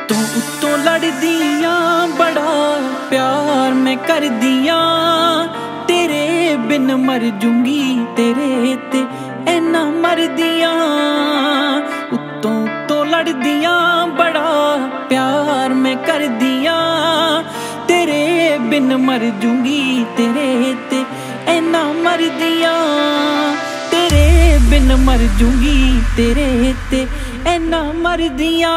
उत्तों उत्तों लड़दियां बड़ा प्यार मैं करदियां, तेरे बिन मर जूंगी तेरे ते ऐना मरदियां। उत्तों उत्तों लड़दियां बड़ा प्यार मैं करदियां, तेरे बिन मर जूंगी तेरे ते ऐना मरदियां। तेरे बिन मर जूंगी तेरे ते ऐना मरदियां।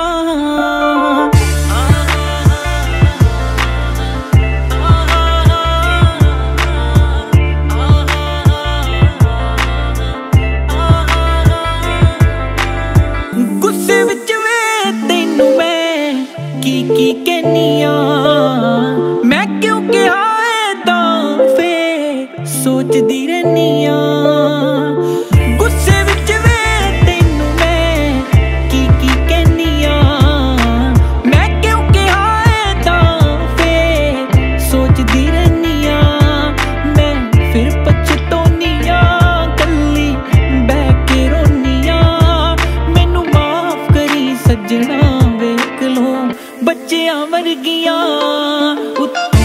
गुस्से विच वे तैनू मैं की कहनिया, मैं क्यों कहा है तां फे सोचदी रहनिया। गुस्से विच वे तैनू मैं की कहनिया, मैं क्यों कहा है तां फे सोचदी रहनिया। मैं फिर पछतौनिया कल्ली बह के रोनिया, मैनू माफ करी सजना वेख लो बच्चियां वर्गियां।